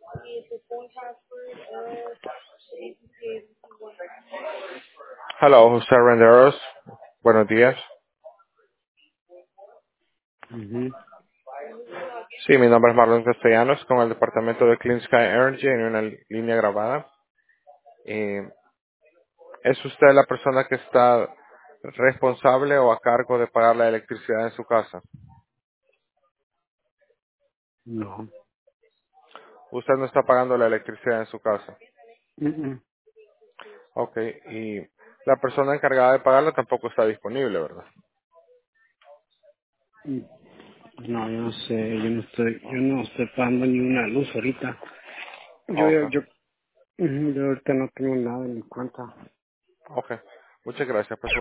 Hello, José Renderos. Buenos días. Ujú. Sí, mi nombre es Marlon Castellanos con el departamento de Clean Sky Energy en una línea grabada. ¿Es usted la persona que está responsable o a cargo de pagar la electricidad en su casa? No. Usted no está pagando la electricidad en su casa. Mm, Ok, y la persona encargada de pagarla tampoco está disponible, ¿verdad? mm. No, yo no sé, yo no estoy pagando ni una luz ahorita. Yo, Ok, yo, yo, yo ahorita no tengo nada en mi cuenta. ok. Muchas gracias. Pues,